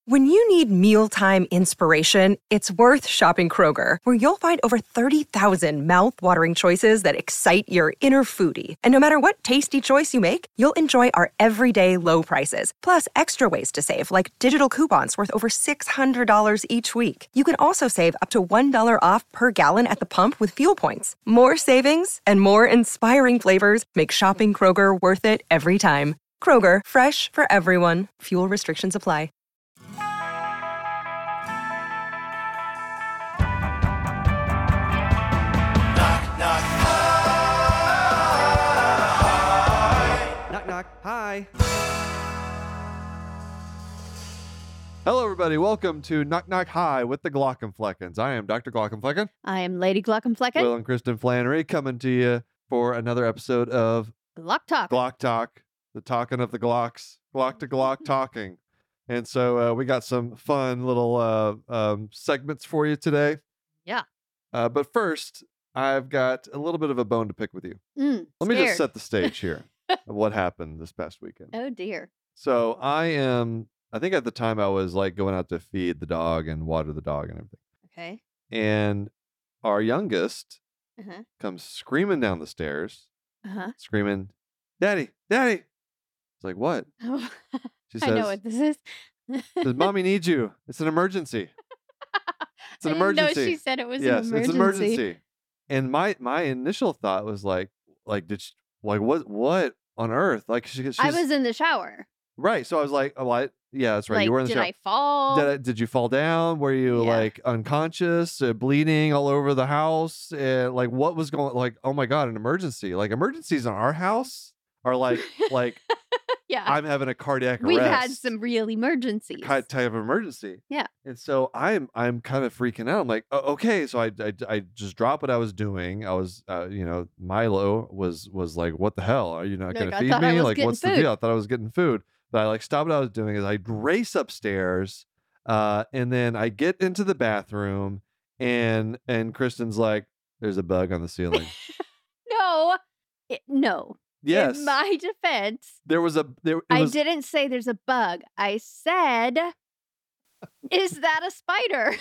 When you need mealtime inspiration, it's worth shopping Kroger, where you'll find over 30,000 mouth-watering choices that excite your inner foodie. And no matter what tasty choice you make, you'll enjoy our everyday low prices, plus extra ways to save, like digital coupons worth over $600 each week. You can also save up to $1 off per gallon at the pump with fuel points. More savings and more inspiring flavors make shopping Kroger worth it every time. Kroger, fresh for everyone. Fuel restrictions apply. Hi. Hello, everybody. Welcome to Knock Knock Hi with the Glockenfleckens. I am Dr. Glockenflecken. I am Lady Glockenflecken. Will and Kristen Flannery coming to you for another episode of Glock Talk. Glock Talk, the talking of the Glocks, Glock to Glock talking. And so we got some fun little segments for you today. Yeah. But first, I've got a little bit of a bone to pick with you. Let me just set the stage here of what happened this past weekend. Oh, dear. So I think at the time I was like going out to feed the dog and water the dog and everything. Okay. And our youngest comes screaming down the stairs, screaming, "Daddy, Daddy." It's like, what? Oh, She says, I know what this is. says, "Mommy needs you. It's an emergency. It's an emergency." No, she said it was Yes, an emergency. it's an emergency. And my initial thought was like did she, like what on earth? Like she's, I was in the shower. right. So I was like, oh, what? Yeah, that's right. Like, You were in the did shower. I fall? Did you fall down? Were you like unconscious, bleeding all over the house? Like what was going? Like, oh my god, an emergency! Like emergencies in our house are like yeah. I'm having a cardiac arrest. We've had some real emergencies. Type of emergency. Yeah. And so I'm kind of freaking out. I'm like, oh, okay. So I just dropped what I was doing. I was, Milo was like, what the hell? Are you not going to feed me? Like, what's the deal? I thought I was getting food. But I like stopped what I was doing is I race upstairs, and then I get into the bathroom, and Kristen's like, "There's a bug on the ceiling." No. Yes. In my defense, I didn't say there's a bug. I said, "Is that a spider?"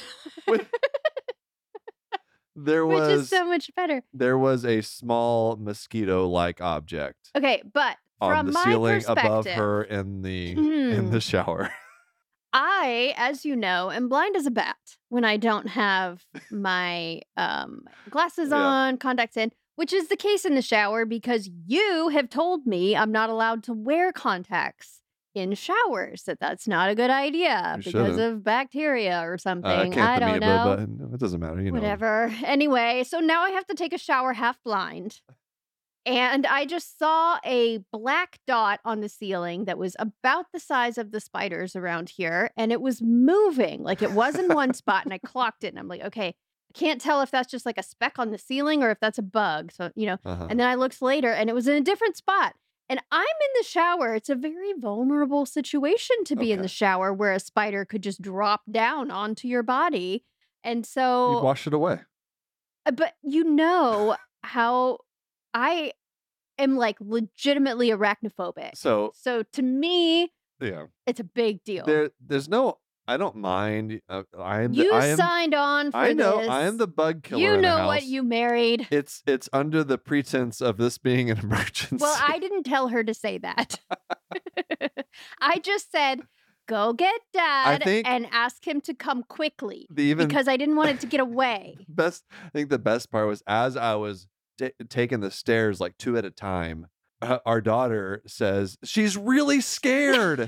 Which is so much better. There was a small mosquito-like object. Okay, but on from the my ceiling perspective, above her in the shower. I, as you know, am blind as a bat when I don't have my glasses on, contacts in, which is the case in the shower because you have told me I'm not allowed to wear contacts in showers, that's not a good idea because of bacteria or something. I don't know. But no, it doesn't matter. Whatever. Anyway, so now I have to take a shower half blind. And I just saw a black dot on the ceiling that was about the size of the spiders around here. And it was moving. Like it was in one spot and I clocked it. And I'm like, okay, I can't tell if that's just like a speck on the ceiling or if that's a bug. So, and then I looked later and it was in a different spot. And I'm in the shower. It's a very vulnerable situation to be in the shower where a spider could just drop down onto your body. And so... You wash it away. But how... I am like legitimately arachnophobic. So to me, it's a big deal. There's no, I don't mind. You signed on for this. I know. I am the bug killer. You in the know house. what you married. It's under the pretense of this being an emergency. Well, I didn't tell her to say that. I just said, go get Dad and ask him to come quickly because I didn't want it to get away. I think the best part was as I was taking the stairs like two at a time, our daughter says she's really scared.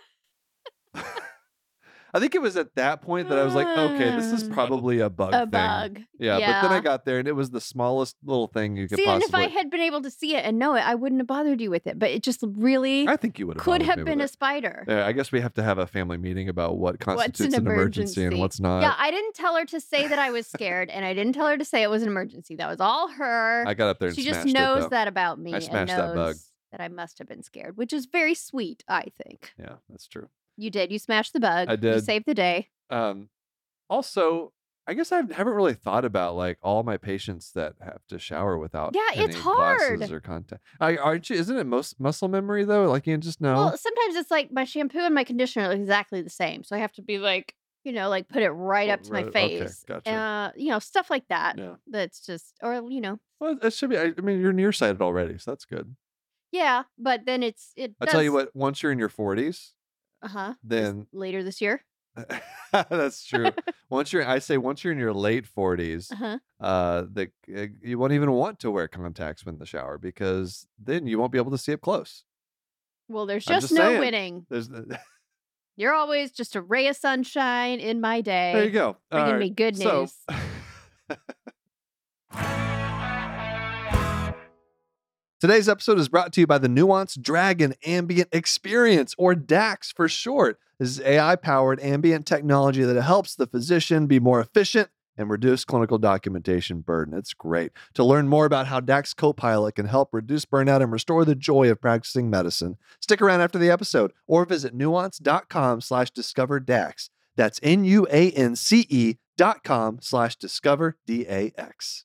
I think it was at that point that I was like, okay, this is probably a bug thing. Bug. Yeah, but then I got there and it was the smallest little thing you could possibly... and if I had been able to see it and know it, I wouldn't have bothered you with it. But it just really I think you would have could have been a spider. Yeah, I guess we have to have a family meeting about what constitutes an emergency and what's not. Yeah, I didn't tell her to say that I was scared and I didn't tell her to say it was an emergency. That was all her. I got up there and she smashed just knows it, that about me. I smashed and knows that bug. That I must have been scared, which is very sweet, I think. Yeah, that's true. You did. You smashed the bug. I did. You saved the day. Also, I guess I haven't really thought about like all my patients that have to shower without any it's hard. glasses or contact. Aren't you? Isn't it most muscle memory though? Like you just know. Well, sometimes it's like my shampoo and my conditioner are exactly the same, so I have to be like, like put it right up to my face. Okay, gotcha. Stuff like that. Yeah. That's just, or Well, it should be. I mean, you're nearsighted already, so that's good. Yeah, but then I'll tell you what. Once you're in your 40s, then later this year. That's true. Once you're in your late 40s, you won't even want to wear contacts in the shower because then you won't be able to see up close. Well, there's just no winning. You're always just a ray of sunshine in my day. There you go. Bringing me good news. Today's episode is brought to you by the Nuance Dragon Ambient Experience, or DAX for short. This is AI-powered ambient technology that helps the physician be more efficient and reduce clinical documentation burden. It's great. To learn more about how DAX Copilot can help reduce burnout and restore the joy of practicing medicine, stick around after the episode or visit nuance.com/discoverdax. That's nuance.com/discoverdax.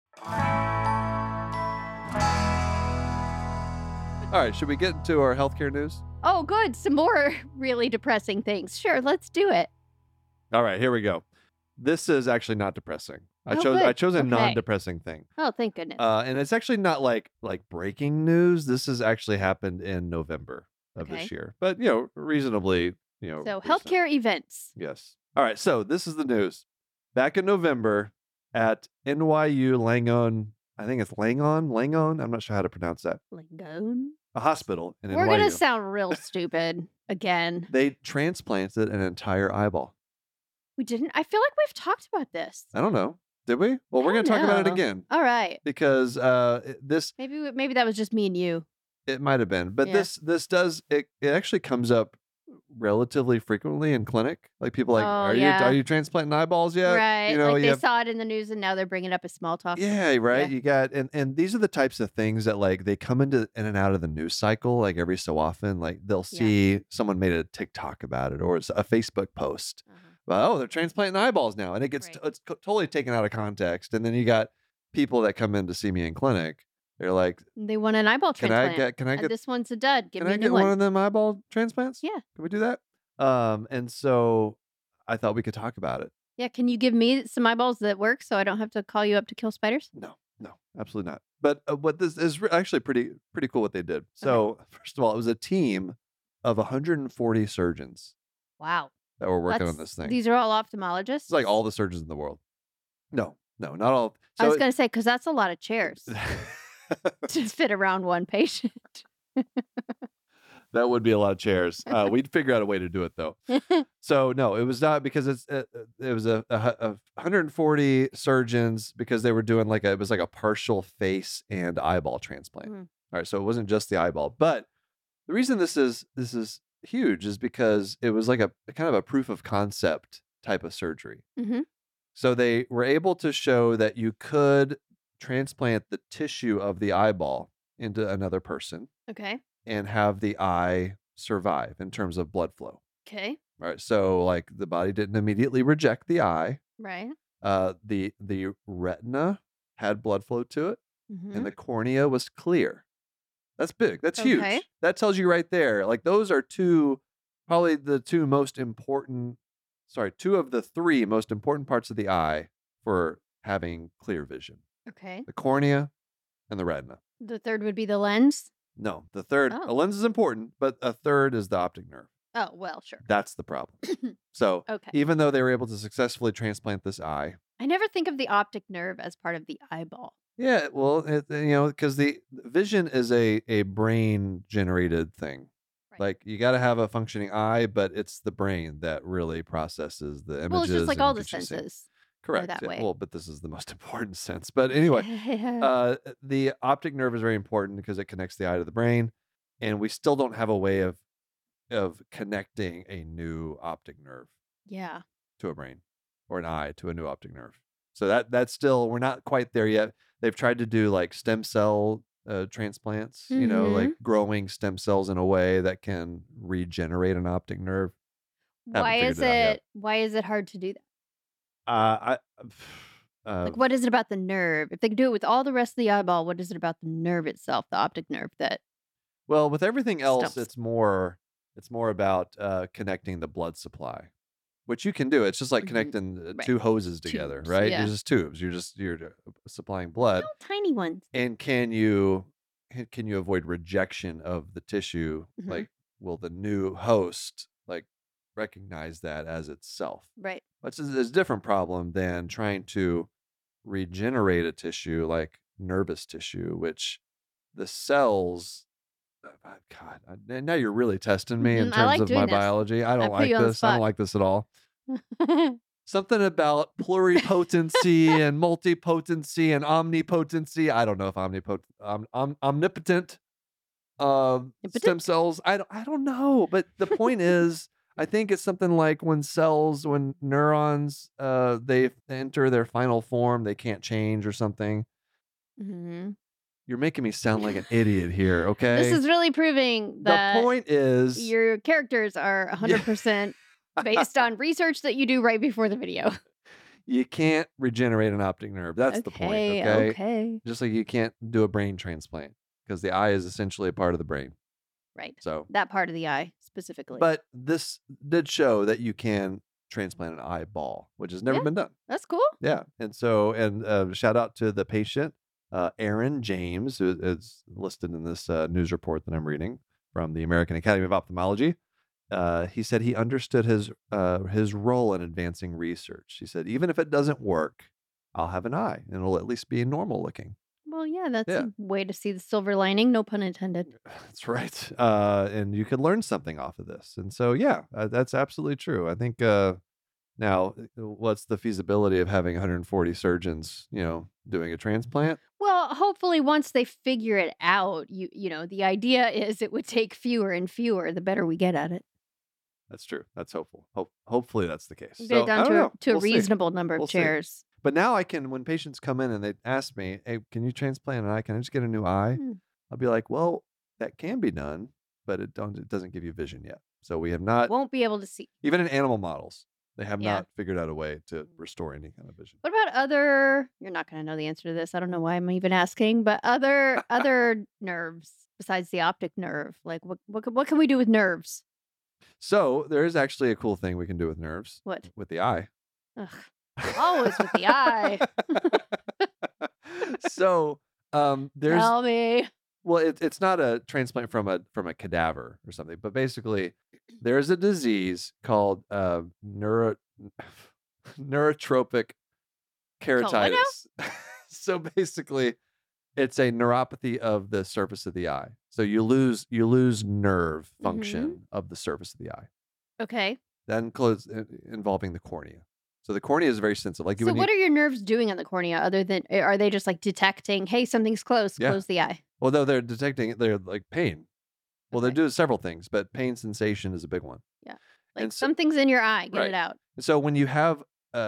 All right, should we get into our healthcare news? Oh, good. Some more really depressing things. Sure, let's do it. All right, here we go. This is actually not depressing. I chose a non-depressing thing. Oh, thank goodness. And it's actually not like breaking news. This has actually happened in November of this year. But, reasonably, So, recent. healthcare events. Yes. All right, so this is the news. Back in November at NYU Langone, I think it's Langone. I'm not sure how to pronounce that. Langone? A hospital in NYU. We're going to sound real stupid again. They transplanted an entire eyeball. We didn't? I feel like we've talked about this. I don't know. Did we? Well, we're going to talk about it again. All right. Because this... Maybe that was just me and you. It might have been. But this does... It actually comes up relatively frequently in clinic. Like people are you transplanting eyeballs yet? Right. They saw it in the news and now they're bringing it up as small talk. Yeah, right. Yeah. You got and these are the types of things that they come in and out of the news cycle every so often. Like they'll see someone made a TikTok about it or it's a Facebook post. Oh, they're transplanting eyeballs now, and it gets it's totally taken out of context. And then you got people that come in to see me in clinic. They're like, they want an eyeball transplant. Can I get this one's a dud? Give me a new one. Can I get one of them eyeball transplants? Yeah. Can we do that? And so I thought we could talk about it. Yeah. Can you give me some eyeballs that work so I don't have to call you up to kill spiders? No, absolutely not. But what this is actually pretty cool what they did. So first of all, it was a team of 140 surgeons. Wow. That were working on this thing. These are all ophthalmologists? It's like all the surgeons in the world. No, not all. So I was going to say, because that's a lot of chairs to fit around one patient. That would be a lot of chairs. We'd figure out a way to do it, though. So, no, it was not because it was a 140 surgeons because they were doing it was like a partial face and eyeball transplant. All right, so it wasn't just the eyeball. But the reason this is huge is because it was like a kind of a proof of concept type of surgery. So they were able to show that you could transplant the tissue of the eyeball into another person. Okay. And have the eye survive in terms of blood flow. Okay. All right. So the body didn't immediately reject the eye. Right. The retina had blood flow to it, and the cornea was clear. That's big. That's huge. That tells you right there. Those are two of the three most important parts of the eye for having clear vision. Okay. The cornea and the retina. The third would be the lens? No, the third. A lens is important, but a third is the optic nerve. Oh, well, sure. That's the problem. So even though they were able to successfully transplant this eye. I never think of the optic nerve as part of the eyeball. Yeah, well, because the vision is a brain-generated thing. Right. You got to have a functioning eye, but it's the brain that really processes the images. Well, it's just like all the senses. Correct. That way. Well, but this is the most important sense. But anyway, the optic nerve is very important because it connects the eye to the brain, and we still don't have a way of connecting a new optic nerve. Yeah. To a brain, or an eye to a new optic nerve. So that's still, we're not quite there yet. They've tried to do stem cell transplants, growing stem cells in a way that can regenerate an optic nerve. Why is it hard to do that? I Like, what is it about the nerve? If they could do it with all the rest of the eyeball, what is it about the nerve itself, the optic nerve, that well, with everything else, stumps? it's more about connecting the blood supply, which you can do. It's just like Mhm. connecting Right. two hoses together, Tubes, right? yeah. You're just tubes. You're supplying blood. Little tiny ones. And can you avoid rejection of the tissue? Mhm. Like, will the new host like recognize that as itself? Right. Which is a different problem than trying to regenerate a tissue like nervous tissue, which the cells. God, now you're really testing me in I terms like of my doing this. biology. I don't put like you on the this. I don't spot. like this at all. Something about pluripotency and multipotency and omnipotency. I don't know if omnipotent stem Impotent? cells. I don't know. But the point is, I think it's something like when neurons, they enter their final form, they can't change or something. Mhm. You're making me sound like an idiot here, This okay? is really proving The that point is, your characters are 100% based on research that you do right before the video. you can't regenerate an optic nerve. That's the point, okay? Okay. Just like you can't do a brain transplant because the eye is essentially a part of the brain. Right. So, That part of the eye specifically. but this did show that you can transplant an eyeball, which has never Yeah. been done. That's cool. Yeah. And so, shout out to the patient, Aaron James, who is listed in this news report that I'm reading from the American Academy of Ophthalmology. He said he understood his role in advancing research. He said, even if it doesn't work, I'll have an eye and it'll at least be normal looking. Well, yeah, that's Yeah. a way to see the silver lining. No pun intended. That's right. And you could learn something off of this. And so, yeah, that's absolutely true. I think now, what's the feasibility of having 140 surgeons, doing a transplant? Well, hopefully once they figure it out, the idea is it would take fewer and fewer the better we get at it. That's true. That's hopeful. Hopefully that's the case. Get So, it down I don't to know. a We'll see. reasonable number We'll of see. chairs. But now I can, when patients come in and they ask me, hey, can you transplant an eye? Can I just get a new eye? Hmm. I'll be like, well, that can be done, but it doesn't give you vision yet. So we have not, Won't be able to see. even in animal models, they have Yeah. not figured out a way to restore any kind of vision. What about other? You're not going to know the answer to this. I don't know why I'm even asking, but other nerves besides the optic nerve. Like what can we do with nerves? So there is actually a cool thing we can do with nerves. What? With the eye. Ugh. Always with the eye. So there's Tell me. well, it's not a transplant from a cadaver or something, but basically there's a disease called neurotropic keratitis. So basically, it's a neuropathy of the surface of the eye. So you lose nerve function of the surface of the eye. Okay. That includes involving the cornea. So the cornea is very sensitive. Like So what are your nerves doing on the cornea other than, are they just like detecting, hey, something's close, Yeah. close the eye? Well, no, they're detecting they're like pain. Well, Okay. they do several things, but pain sensation is a big one. Like And so- something's in your eye, get Right. it out. So when you have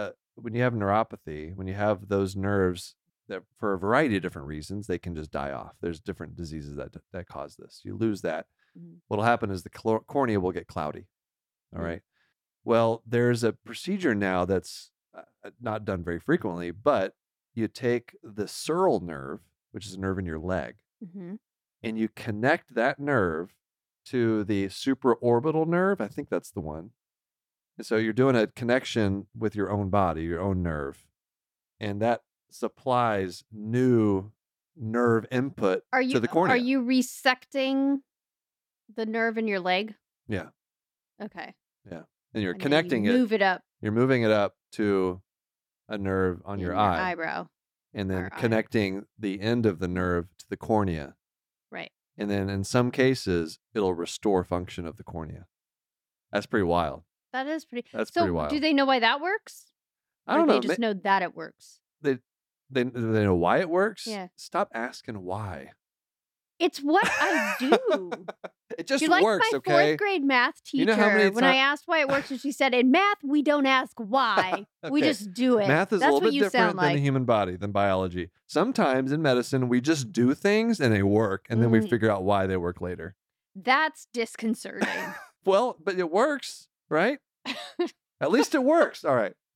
neuropathy, when you have those nerves that for a variety of different reasons, they can just die off. There's different diseases that cause this. You lose that. Mhm. What'll happen is the cornea will get cloudy. All Mhm. right. Well, there's a procedure now that's not done very frequently, but you take the sural nerve, which is a nerve in your leg, Mm-hmm. and you connect that nerve to the supraorbital nerve. I think that's the one. And so you're doing a connection with your own body, your own nerve, and that supplies new nerve input to the cornea. Are you resecting the nerve in your leg? Yeah. Okay. And you're And then connecting you it. move it up You're moving it up to a nerve on in your eye, eyebrow. and then or eye. connecting the end of the nerve to the cornea. Right. And then in some cases, it'll restore function of the cornea. That's pretty wild. That is pretty. That's So pretty wild. do they know why that works? I Or don't know. They just know that it works. They know why it works. Yeah. Stop asking why. It's what I do. It just You're like works, my okay? fourth grade math teacher. You know how many when I asked why it works, and she said, "In math, we don't ask why. We Okay. just do it." Math is That's a little what bit you different sound than the like. human body, than biology. Sometimes in medicine, we just do things and they work, and then we Mm. figure out why they work later. That's disconcerting. Well, but it works, right? At least it works. All right.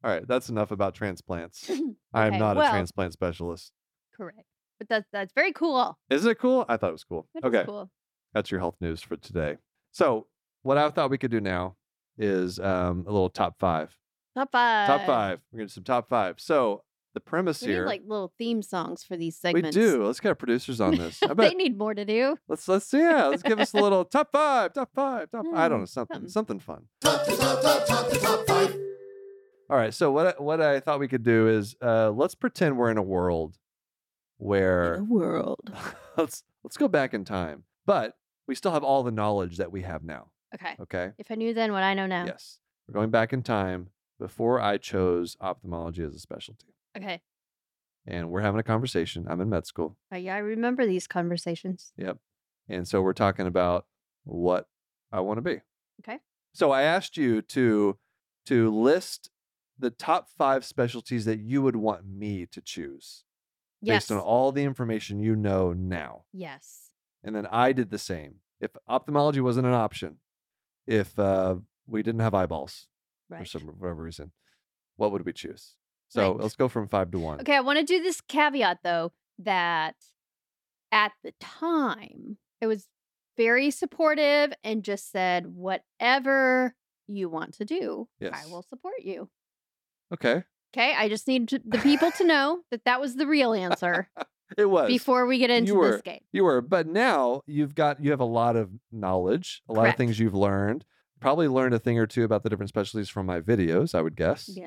All right, that's enough about transplants. I am not a transplant specialist. Correct. But that's very cool. Is it cool? I thought it was cool. It is cool. That's your health news for today. So what I thought we could do now is a little top 5. Top 5. Top 5. We're going to do some top 5. So the premise we here. need like little theme songs for these segments. We do. Let's get our producers on this. I bet they need more to do. Let's give us a little top 5. I don't know, something fun. Top 5. All right. So what I thought we could do is let's pretend we're in a world where let's go back in time, but we still have all the knowledge that we have now. Okay. If I knew then what I know now. Yes. We're going back in time before I chose ophthalmology as a specialty. Okay. And we're having a conversation. I'm in med school. Yeah, I remember these conversations. Yep. And so we're talking about what I want to be. Okay. So I asked you to list the top 5 specialties that you would want me to choose. Yes. Based on all the information you know now. Yes. And then I did the same. If ophthalmology wasn't an option, if we didn't have eyeballs for whatever reason, what would we choose? So let's go from 5 to 1. Okay, I want to do this caveat though, that at the time it was very supportive and just said, whatever you want to do, I will support you. Okay. Okay, I just need the people to know that was the real answer. It was. Before we get into this game. You were. But now you have a lot of knowledge, a lot of things you've learned. Probably learned a thing or two about the different specialties from my videos, I would guess. Yeah.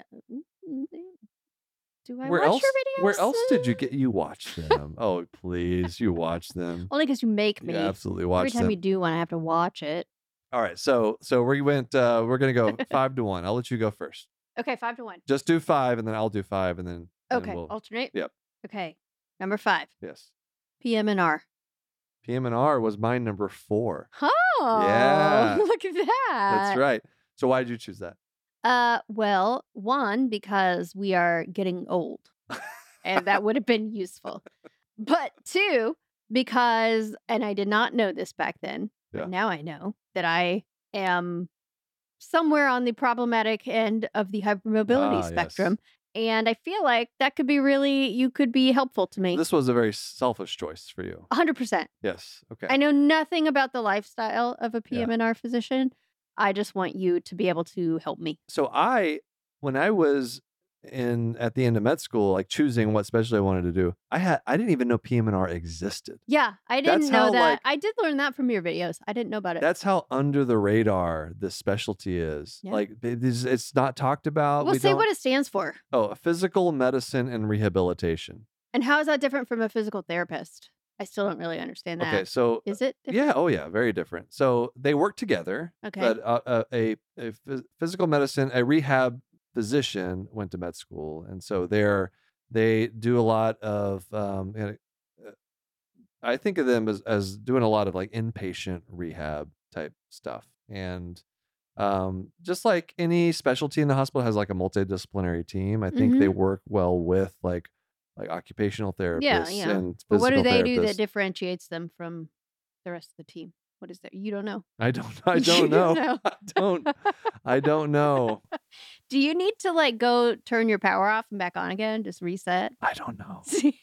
Do I watch your videos? Where else did you watch them? Oh, please. You watch them. Only because you make me. You absolutely watch them. Every time you do one, I have to watch it. All right. So we went, we're going to go 5 to 1. I'll let you go first. Okay, 5 to 1. Just do 5 and then I'll do 5 and then. Okay, alternate? Yep. Okay. Number 5. Yes. PM&R. PM&R was my number 4. Oh, yeah. Look at that. That's right. So why did you choose that? Well, 1, because we are getting old, and that would have been useful. But 2, because, and I did not know this back then, but now I know that I am somewhere on the problematic end of the hypermobility spectrum. Yes. And I feel like that could be you could be helpful to me. This was a very selfish choice for you. 100%. Yes. Okay. I know nothing about the lifestyle of a PM&R physician. I just want you to be able to help me. So when I was at the end of med school, like choosing what specialty I wanted to do, I didn't even know PM&R existed. Yeah, I didn't know that. I did learn that from your videos. I didn't know about it. That's how under the radar this specialty is. Yeah. Like it's not talked about. Well, say what it stands for. Oh, physical medicine and rehabilitation. And how is that different from a physical therapist? I still don't really understand that. Okay, so is it different? Yeah, oh yeah, very different. So they work together. Okay. But a physical medicine, a rehab physician went to med school, and so they do a lot of I think of them as doing a lot of like inpatient rehab type stuff, and just like any specialty in the hospital has like a multidisciplinary team. I think they work well with like occupational therapists and physical but what do they do therapists. that differentiates them from the rest of the team? What is that? You don't know. I don't know. I don't know. Do you need to like go turn your power off and back on again? Just reset? I don't know.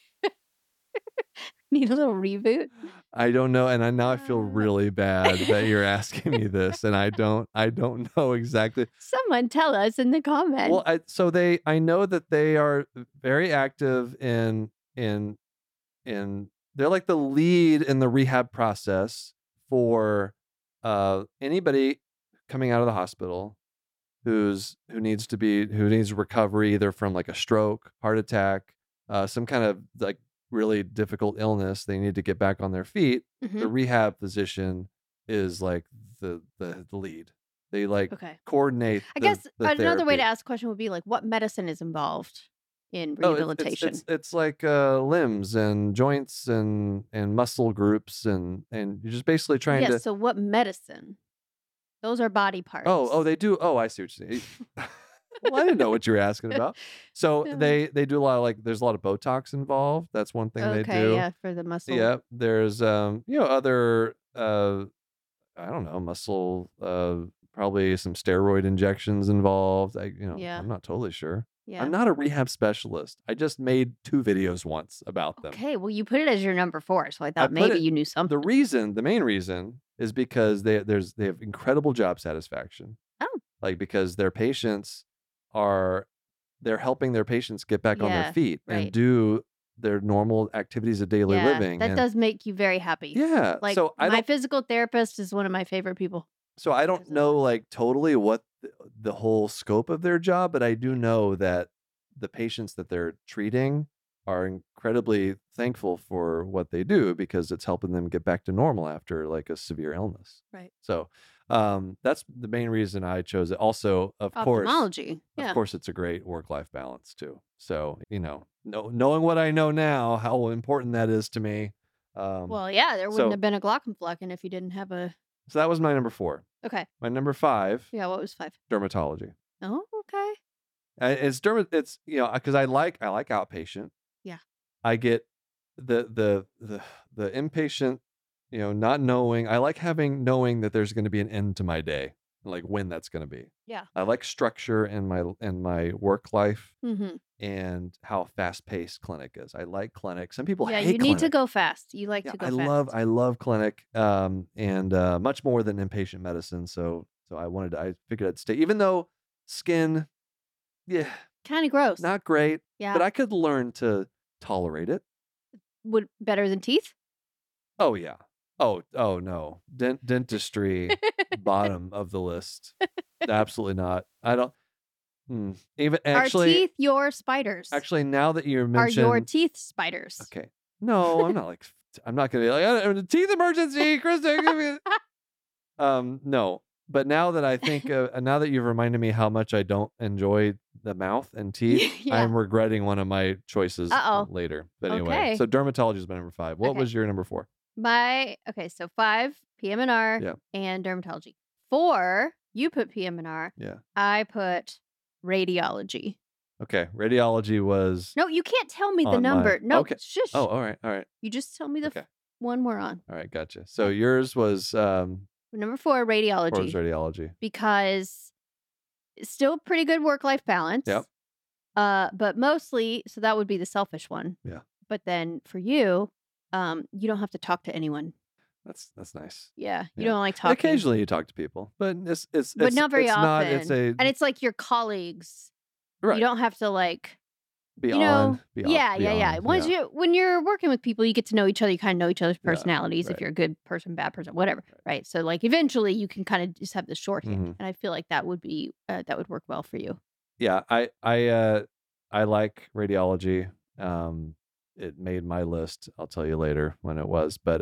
Need a little reboot? I don't know. And now I feel really bad that you're asking me this. And I don't know exactly. Someone tell us in the comments. Well, I know that they are very active in they're like the lead in the rehab process for anybody coming out of the hospital who needs recovery either from like a stroke, heart attack, some kind of like really difficult illness. They need to get back on their feet. The rehab physician is like the lead. They like coordinate. I guess another way to ask a question would be like, what medicine is involved in rehabilitation? It's like limbs and joints and muscle groups and you're just basically trying to. So what medicine? Those are body parts. Oh, they do. Oh, I see what you're saying. Well, I didn't know what you were asking about. So they do a lot of there's a lot of Botox involved. That's one thing they do. Okay, yeah, for the muscle. Yeah, there's other I don't know, muscle probably some steroid injections involved. Yeah. I'm not totally sure. Yeah. I'm not a rehab specialist. I just made 2 videos once about them. Okay, well, you put it as your number 4, so I thought maybe you knew something. The main reason is because they have incredible job satisfaction. Oh. Like, because their patients they're helping their patients get back on their feet and do their normal activities of daily living. That does make you very happy. Yeah. Like, so my physical therapist is one of my favorite people. So I don't know like totally what the whole scope of their job, but I do know that the patients that they're treating are incredibly thankful for what they do because it's helping them get back to normal after like a severe illness. Right. So that's the main reason I chose it. Also, of Ophthalmology. course, it's a great work-life balance too. So, knowing what I know now, how important that is to me. Well, yeah, there wouldn't have been a Glockenflecken if you didn't have a... So that was my number 4. Okay. My number 5. Yeah, what was 5? Dermatology. Oh, okay. It's because I like outpatient. Yeah. I get the inpatient, not knowing. I like knowing that there's going to be an end to my day, like when that's going to be. Yeah. I like structure in my work life Mm-hmm. and how fast paced clinic is. I like clinic. Some people hate you need clinic. to go fast. You like to go fast. I love clinic, and much more than inpatient medicine. So I figured I'd stay, even though skin, yeah, kind of gross, not great. Yeah, but I could learn to tolerate it. Would better than teeth? Oh yeah. Oh no. Dentistry, bottom of the list. Absolutely not. I don't. Even actually, are teeth your spiders? Actually, now that you mentioned, are your teeth spiders? Okay. No, I'm not like. I'm not gonna be like teeth emergency, Krista. No. But now that I think, now that you've reminded me how much I don't enjoy the mouth and teeth, I'm regretting one of my choices later. But anyway, so dermatology is my number 5. What was your number 4? So 5, PM&R and dermatology. 4, you put PM&R. Yeah. I put radiology. Okay. Radiology was... No, you can't tell me the number. No, okay. Shush. Oh, all right. You just tell me the one we're on. All right, gotcha. So yours was... number 4, radiology. 4 was radiology. Because it's still pretty good work-life balance. Yep. But mostly, so that would be the selfish one. Yeah. But then for you, you don't have to talk to anyone. That's nice. Yeah, you don't like talking. Occasionally you talk to people, but it's not very often. And it's like your colleagues. Right. You don't have to like be on. When you're working with people, you get to know each other. You kind of know each other's personalities. If you're a good person, bad person, whatever. Right. So like eventually you can kind of just have the shorthand, and I feel like that would be that would work well for you. Yeah, I like radiology. It made my list. I'll tell you later when it was, but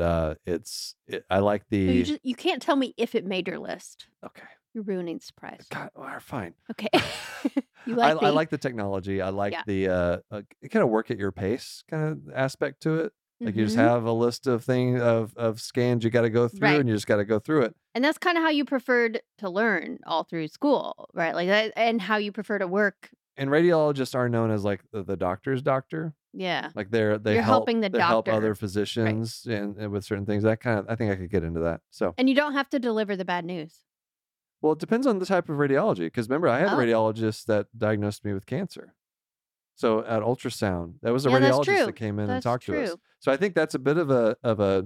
I like the. So you can't tell me if it made your list. Okay. You're ruining the surprise. God, fine. Okay. I like the technology. I like the kind of work at your pace kind of aspect to it. Like you just have a list of things of scans you got to go through, and you just got to go through it. And that's kind of how you preferred to learn all through school, right? Like that, and how you prefer to work. And radiologists are known as like the doctor's doctor. Yeah. Like they help helping the doctor. Help other physicians and with certain things. I think I could get into that. So. And you don't have to deliver the bad news. Well, it depends on the type of radiology. Because remember, I had a radiologist that diagnosed me with cancer. So at ultrasound, that was a radiologist that came in and talked to us. So I think that's a bit of a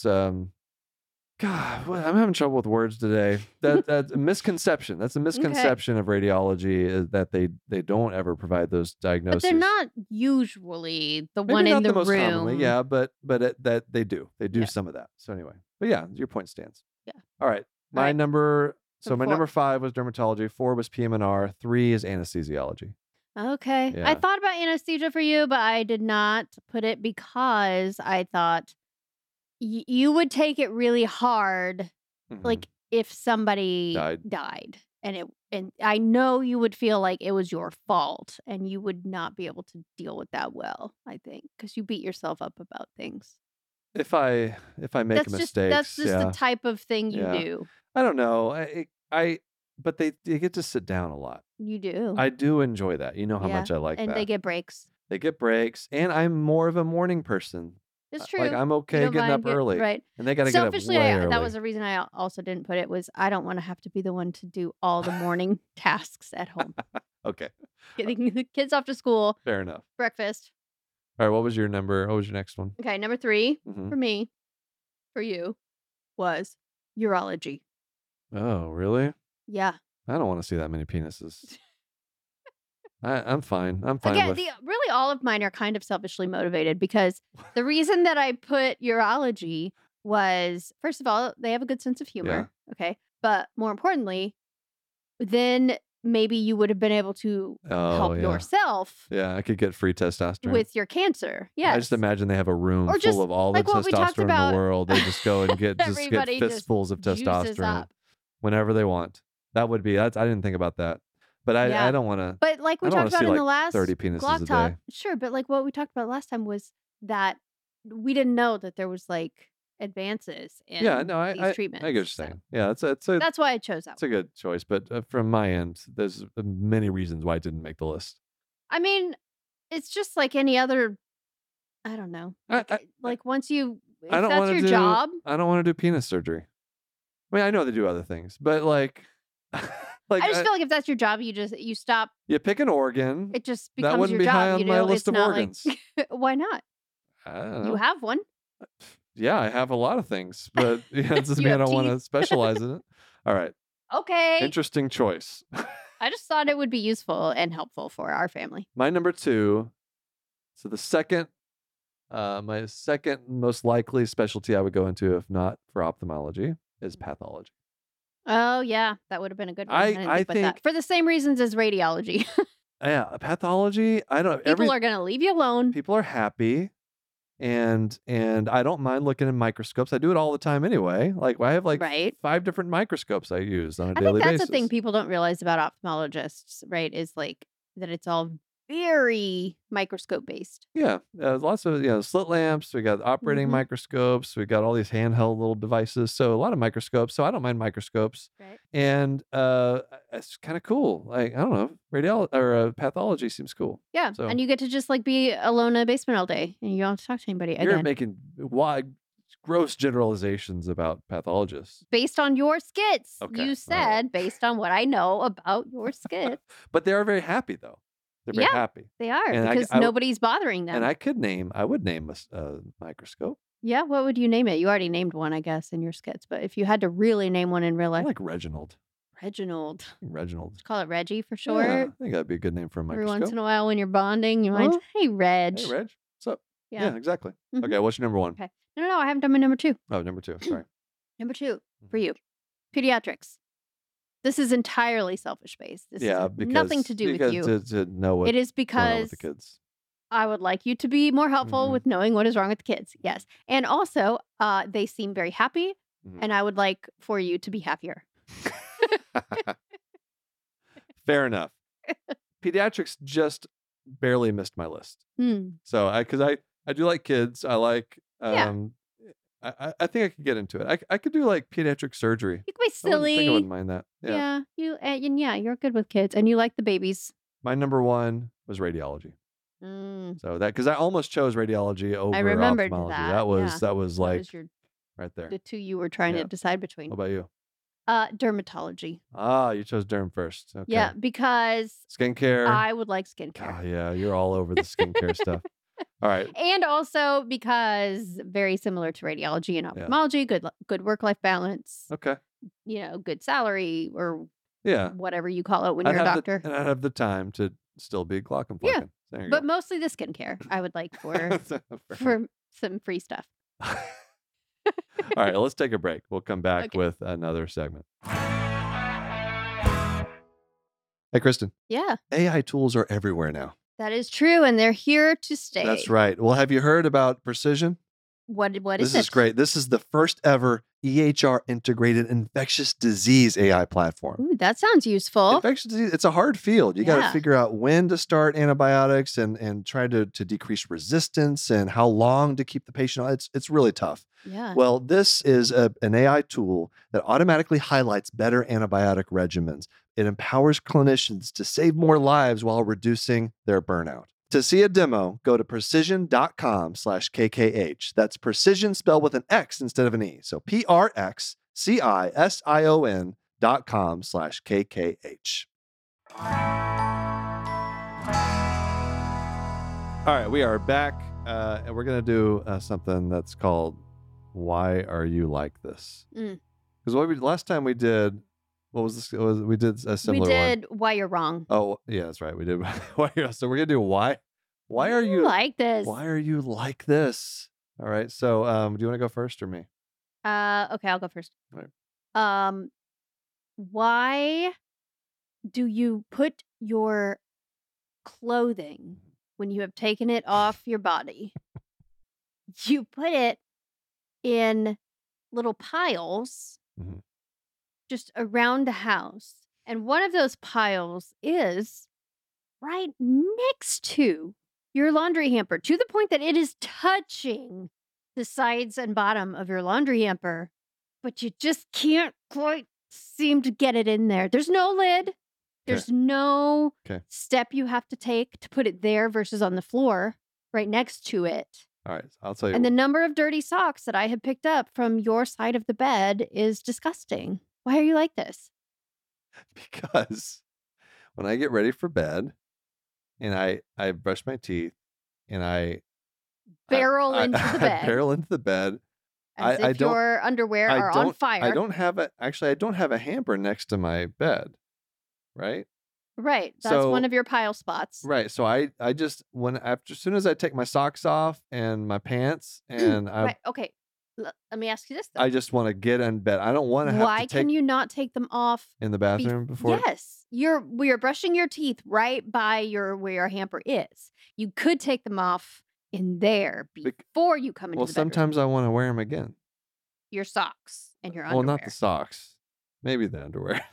God, I'm having trouble with words today. That's a misconception. That's a misconception of radiology, is that they don't ever provide those diagnoses. But they're not usually the one in the most room. Commonly, yeah, but that they do. They do some of that. So anyway, but yeah, your point stands. Yeah. All right. My number. So my 4. number 5 was dermatology. 4 was PM&R. 3 is anesthesiology. Okay. Yeah. I thought about anesthesia for you, but I did not put it because I thought you would take it really hard, like if somebody died, and I know you would feel like it was your fault, and you would not be able to deal with that well. I think because you beat yourself up about things. If I make a mistake, that's just the type of thing you do. I don't know. But they get to sit down a lot. You do. I do enjoy that. You know how much I like that. And they get breaks. They get breaks, and I'm more of a morning person. It's true. Like, I'm okay getting up early. Right. And they got to get up way early. That was the reason I also didn't put it was I don't want to have to be the one to do all the morning tasks at home. Okay. Getting the kids off to school. Fair enough. Breakfast. All right. What was your next one? Okay. Number 3 for me, for you, was urology. Oh, really? Yeah. I don't want to see that many penises. I'm fine. I'm fine Again, with... really all of mine are kind of selfishly motivated because the reason that I put urology was, first of all, they have a good sense of humor. Yeah. Okay. But more importantly, then maybe you would have been able to help yourself. Yeah, I could get free testosterone. With your cancer. Yes. I just imagine they have a room full of all the testosterone in the world. They just go and get fistfuls of testosterone whenever they want. That would be, I didn't think about that. But I don't want to. But like we talked about in the last 30 penises Glock a Talk, day. sure. But like what we talked about last time was that we didn't know that there was like advances in these treatments. I get what you're saying. Yeah, that's why I chose that. It's a good choice. But from my end, there's many reasons why I didn't make the list. I mean, it's just like any other. I don't know. Like once you, if that's your job, I don't want to do penis surgery. I mean, I know they do other things, but like. Like, I just feel like if that's your job, you stop. You pick an organ. It just becomes that wouldn't your be job. High on my list of organs. Like, why not? I don't know. You have one. Yeah, I have a lot of things, but it doesn't mean I don't want to specialize in it. All right. Okay. Interesting choice. I just thought it would be useful and helpful for our family. My number 2. So my second most likely specialty I would go into, if not for ophthalmology, is pathology. Oh, yeah. That would have been a good one. I think that. For the same reasons as radiology. Yeah. Pathology, I don't know. People are going to leave you alone. People are happy. And I don't mind looking in microscopes. I do it all the time anyway. Like I have 5 different microscopes I use on a daily basis. I think that's the thing people don't realize about ophthalmologists, right? Is like that it's all very microscope based. Yeah, lots of slit lamps. We got operating microscopes. We got all these handheld little devices. So a lot of microscopes. So I don't mind microscopes. Right. And it's kind of cool. Like I don't know, radiology or pathology seems cool. Yeah, so, and you get to just like be alone in a basement all day, and you don't have to talk to anybody. You're making wide, gross generalizations about pathologists based on your skits. Okay. You said based on what I know about your skits. But they are very happy though. They're very happy. They are, and because nobody's bothering them. And I would name a microscope. Yeah, what would you name it? You already named one, I guess, in your skits. But if you had to really name one in real life. I like Reginald. Reginald. Let's call it Reggie for short. Yeah, I think that'd be a good name for a microscope. Every once in a while when you're bonding, you might, hey, Reg. Hey, Reg. What's up? Yeah, exactly. Okay, what's your number 1? Okay. No, I haven't done my number 2. Oh, number 2. Sorry. Number 2 for you. Pediatrics. This is entirely selfish based. This has nothing to do with you. To know what it is because with the kids. I would like you to be more helpful with knowing what is wrong with the kids. Yes. And also, they seem very happy, and I would like for you to be happier. Fair enough. Pediatrics just barely missed my list. So, because I do like kids. I like. I think I could get into it. I could do like pediatric surgery. You could be silly. I wouldn't mind that. Yeah. You're good with kids, and you like the babies. My number 1 was radiology. So that because I almost chose radiology over ophthalmology. That was like right there. The 2 you were trying to decide between. What about you? Dermatology. You chose derm first. Okay. Yeah, because skincare. I would like skincare. Yeah, you're all over the skincare stuff. All right. And also because very similar to radiology and ophthalmology, good work-life balance. Okay. Good salary or whatever you call it when you're a doctor. And I'd have the time to still be glaucom flicking. Yeah. But mostly the skincare I would like for some free stuff. All right, let's take a break. We'll come back with another segment. Hey, Kristen. Yeah. AI tools are everywhere now. That is true, and they're here to stay. That's right. Well, have you heard about Precision? What is it? This is great. This is the first ever EHR integrated infectious disease AI platform. Ooh, that sounds useful. Infectious disease, it's a hard field. You got to figure out when to start antibiotics and try to decrease resistance and how long to keep the patient on. It's really tough. Yeah. Well, this is an AI tool that automatically highlights better antibiotic regimens. It empowers clinicians to save more lives while reducing their burnout. To see a demo, go to precision.com/KKH. That's precision spelled with an X instead of an E. So PRXCISION.com/KKH. All right, we are back, and we're going to do something that's called Why Are You Like This? Because last time we did, what was this? We did a similar one. We did Why You're Wrong. Oh, yeah, that's right. We did Why You're So we're going to do Why are you like this? Why are you like this? All right, so do you want to go first or me? Okay, I'll go first. All right. Why do you put your clothing when you have taken it off your body? You put it in little piles just around the house. And one of those piles is right next to your laundry hamper, to the point that it is touching the sides and bottom of your laundry hamper, but you just can't quite seem to get it in there. There's no lid. There's no step you have to take to put it there versus on the floor right next to it. All right, I'll tell you. And the number of dirty socks that I have picked up from your side of the bed is disgusting. Why are you like this? Because when I get ready for bed and I brush my teeth and I barrel into the bed. I barrel into the bed. As if your underwear are on fire. I don't have a hamper next to my bed. Right? Right. That's one of your pile spots. Right. So I just as soon as I take my socks off and my pants and right. Okay. Let me ask you this though. I just want to get in bed. I don't want to have Why to take can you not take them off in the bathroom before? Yes. You're brushing your teeth right by where your hamper is. You could take them off in there before you come into the bedroom. Well, sometimes I want to wear them again. Your socks and your underwear. Well, not the socks. Maybe the underwear.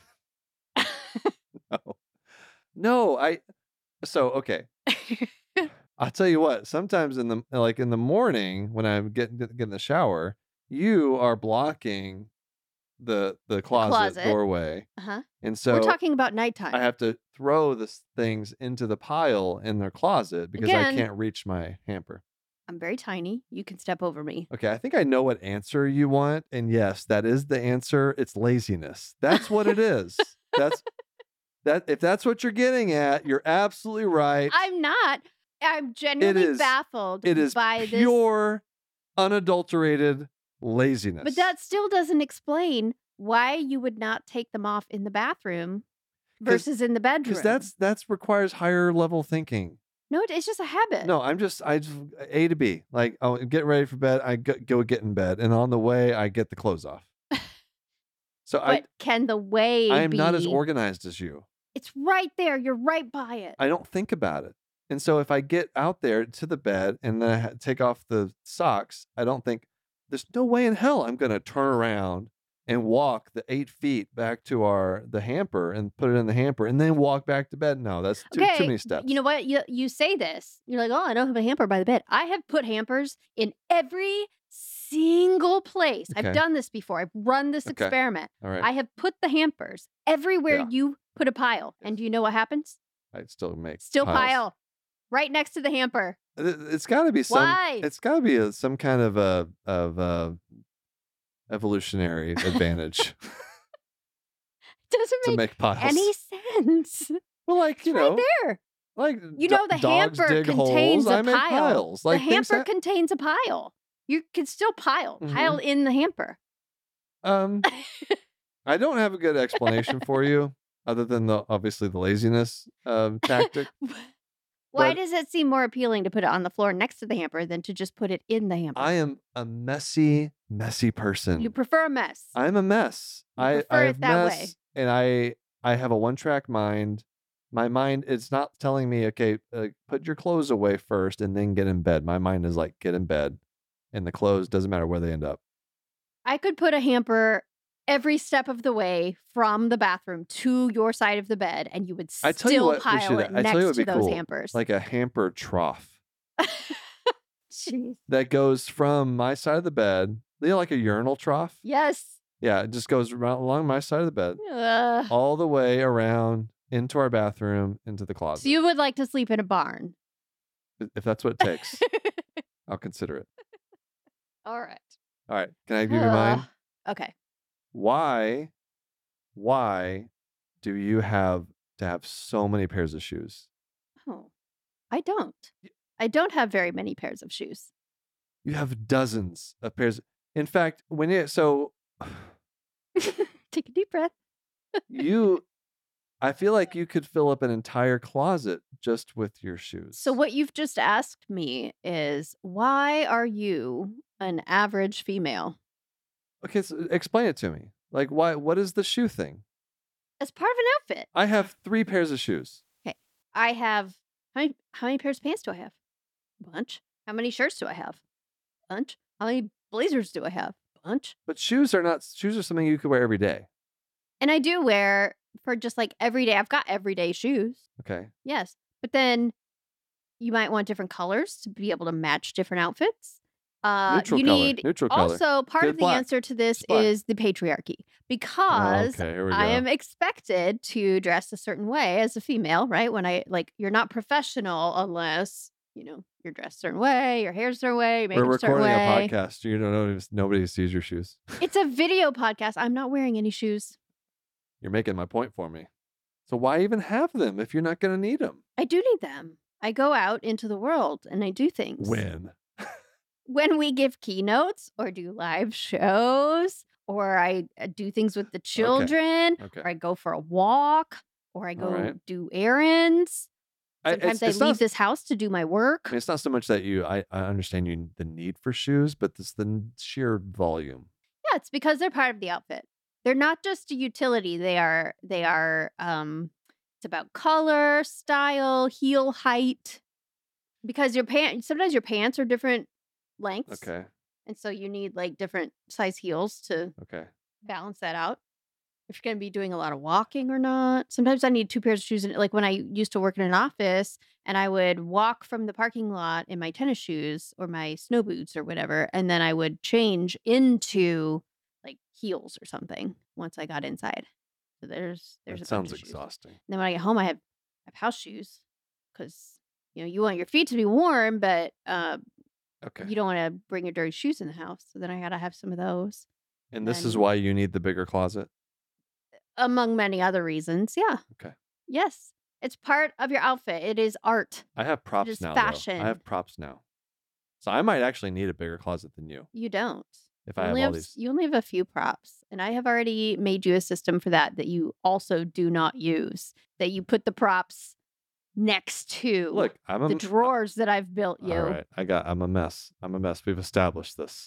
No, okay. I'll tell you what, sometimes in the morning when I'm getting in the shower, you are blocking the closet doorway. And so we're talking about nighttime. I have to throw the things into the pile in their closet because I can't reach my hamper. I'm very tiny. You can step over me. Okay, I think I know what answer you want. And yes, that is the answer. It's laziness. That's what it is. If that's what you're getting at, you're absolutely right. I'm not. I'm genuinely baffled by this. Pure, unadulterated laziness. But that still doesn't explain why you would not take them off in the bathroom versus in the bedroom. Because that's requires higher level thinking. No, it's just a habit. No, I just A to B. Like, oh, get ready for bed. I go get in bed, and on the way, I get the clothes off. But can the way I am not as organized as you. It's right there. You're right by it. I don't think about it. And so if I get out there to the bed and then I take off the socks, I don't think there's no way in hell I'm going to turn around and walk the 8 feet back to the hamper and put it in the hamper and then walk back to bed. No, that's too many steps. You know what? You say this. You're like, oh, I don't have a hamper by the bed. I have put hampers in every single place. Okay. I've done this before. I've run this experiment. All right. I have put the hampers everywhere you put a pile. And do you know what happens? I still make pile right next to the hamper. It's got to be Why? It's got to be some kind of evolutionary advantage. Doesn't make piles. any sense. Well, like right there. Like the hamper contains a pile. Piles. Like the hamper contains a pile. You can still pile in the hamper. I don't have a good explanation for you, other than obviously the laziness tactic. Why does it seem more appealing to put it on the floor next to the hamper than to just put it in the hamper? I am a messy person. You prefer a mess. I'm a mess. I prefer it that way. And I have a one-track mind. My mind, it's not telling me, okay, put your clothes away first and then get in bed. My mind is like, get in bed. And the clothes, doesn't matter where they end up. I could put a hamper every step of the way from the bathroom to your side of the bed, and you would still pile it next to those hampers. Like a hamper trough. Jeez. That goes from my side of the bed, like a urinal trough. Yes. Yeah, it just goes along my side of the bed, all the way around into our bathroom, into the closet. So you would like to sleep in a barn? If that's what it takes, I'll consider it. All right. All right. Can I give you mine? Okay. Why do you have to have so many pairs of shoes? Oh, I don't. I don't have very many pairs of shoes. You have dozens of pairs. In fact, Take a deep breath. I feel like you could fill up an entire closet just with your shoes. So what you've just asked me is, why are you an average female? Okay, so explain it to me. Like, what is the shoe thing? As part of an outfit. I have 3 pairs of shoes. Okay. I have, how many pairs of pants do I have? A bunch. How many shirts do I have? A bunch. How many blazers do I have? A bunch. But shoes are something you could wear every day. And I do wear for just like every day. I've got everyday shoes. Okay. Yes. But then you might want different colors to be able to match different outfits. Neutral color. Also, part of the answer to this is the patriarchy, because I am expected to dress a certain way as a female, right? When you're not professional unless, you're dressed a certain way, your hair's a certain way, your makeup's a certain way. We're recording a podcast. You don't know, nobody sees your shoes. It's a video podcast. I'm not wearing any shoes. You're making my point for me. So why even have them if you're not going to need them? I do need them. I go out into the world and I do things. When we give keynotes or do live shows, or I do things with the children, or I go for a walk, or I go do errands. Sometimes I leave this house to do my work. I mean, it's not so much that I understand the need for shoes, but it's the sheer volume. Yeah, it's because they're part of the outfit. They're not just a utility. They are, it's about color, style, heel height. Because sometimes your pants are different lengths. Okay. And so you need like different size heels to balance that out. If you're going to be doing a lot of walking or not. Sometimes I need 2 pairs of shoes. Like when I used to work in an office and I would walk from the parking lot in my tennis shoes or my snow boots or whatever. And then I would change into like heels or something once I got inside. So there's that a sounds bunch of exhausting. Shoes. And then when I get home, I have house shoes because, you want your feet to be warm, but you don't want to bring your dirty shoes in the house. So then I got to have some of those. And this is why you need the bigger closet? Among many other reasons. Yeah. Okay. Yes. It's part of your outfit. It is art. I have props now. Fashion. I have props now. So I might actually need a bigger closet than you. You don't. If I have all these. You only have a few props. And I have already made you a system for that you also do not use. That you put the props next to the drawers that I've built you. All right. I'm a mess. We've established this.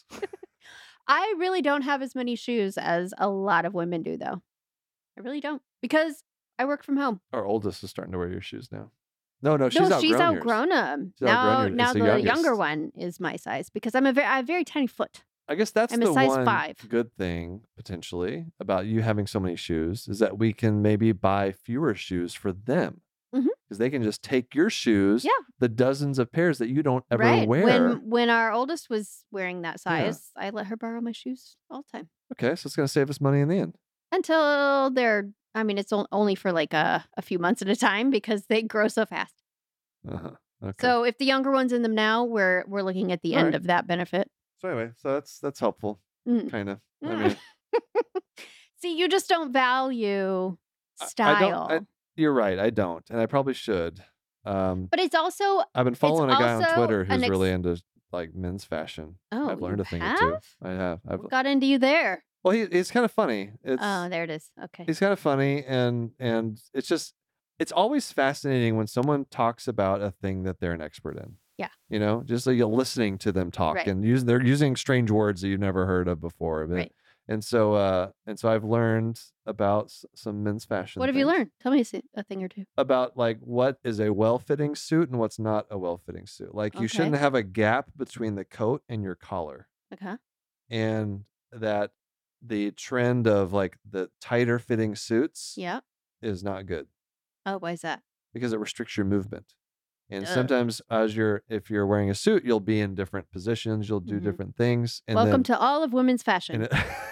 I really don't have as many shoes as a lot of women do, though. I really don't. Because I work from home. Our oldest is starting to wear your shoes now. No, she's outgrown them. Now the younger one is my size because I have a very tiny foot. I guess that's I'm the a size one 5. Good thing, potentially, about you having so many shoes is that we can maybe buy fewer shoes for them. Because they can just take your shoes, the dozens of pairs that you don't ever wear. When our oldest was wearing that size, I let her borrow my shoes all the time. Okay, so it's going to save us money in the end. Until it's only for like a few months at a time because they grow so fast. Okay. So if the younger one's in them now, we're looking at the end of that benefit. So anyway, that's helpful, kind of. I mean, see, you just don't value style. You're right. I don't, and I probably should. But it's also I've been following a guy on Twitter who's really into like men's fashion. Oh, I've learned a thing or two. I have. What got into you there? Well, he's kind of funny. There it is. Okay. He's kind of funny, and it's always fascinating when someone talks about a thing that they're an expert in. Yeah. Just like you're listening to them talk and they're using strange words that you've never heard of before. Right. And so I've learned about some men's fashion. What have you learned? Tell me a thing or two. About like what is a well-fitting suit and what's not a well-fitting suit. Like you shouldn't have a gap between the coat and your collar. Okay. And that the trend of like the tighter fitting suits is not good. Oh, why is that? Because it restricts your movement. And sometimes if you're wearing a suit, you'll be in different positions, you'll do different things. And welcome to all of women's fashion.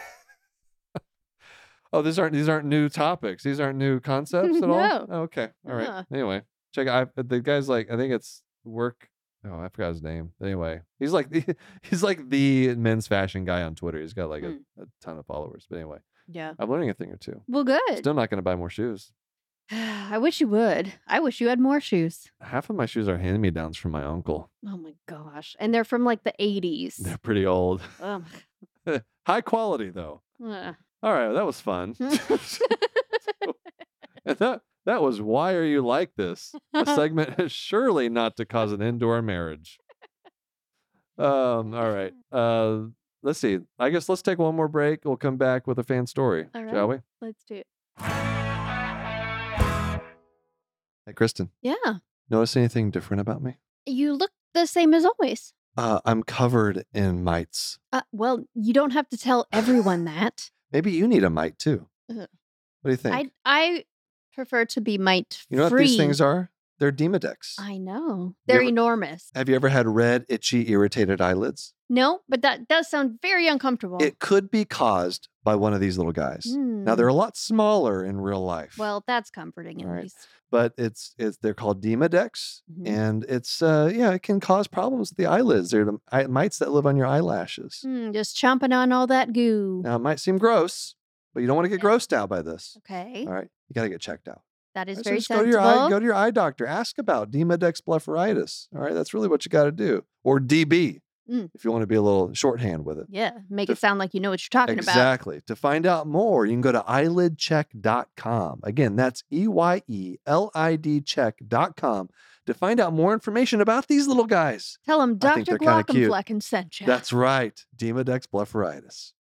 Oh, these aren't new topics. These aren't new concepts at all? No. Oh, okay. All right. Anyway, check out the guy's like, I think it's work Oh, I forgot his name. Anyway, he's like the men's fashion guy on Twitter. He's got like a ton of followers. But anyway, yeah, I'm learning a thing or two. Well, good. Still not going to buy more shoes. I wish you would. I wish you had more shoes. Half of my shoes are hand-me-downs from my uncle. Oh my gosh. And they're from like the 80s. They're pretty old. High quality though. All right, well, that was fun. And that was Why Are You Like This? A segment is surely not to cause an end to our marriage. All right. Let's see. I guess let's take one more break. We'll come back with a fan story, shall we? Let's do it. Hey, Kristen. Yeah. Notice anything different about me? You look the same as always. I'm covered in mites. Well, you don't have to tell everyone that. Maybe you need a mite too. What do you think? I prefer to be mite-free. You know what these things are? They're Demodex. I know. They're enormous. Have you ever had red, itchy, irritated eyelids? No, but that does sound very uncomfortable. It could be caused by one of these little guys. Now, they're a lot smaller in real life. Well, that's comforting at least. But they're called Demodex, and it can cause problems with the eyelids. They're the mites that live on your eyelashes. Just chomping on all that goo. Now, it might seem gross, but you don't want to get grossed out by this. Okay. All right. You got to get checked out. That is very sensible. Go to your eye doctor. Ask about Demodex blepharitis. All right. That's really what you got to do. Or DB. If you want to be a little shorthand with it. Yeah, make it sound like you know what you're talking about. Exactly. To find out more, you can go to eyelidcheck.com. Again, that's EYELID check.com to find out more information about these little guys. Tell them Dr. Glockenflecken sent you. That's right. Demodex blepharitis.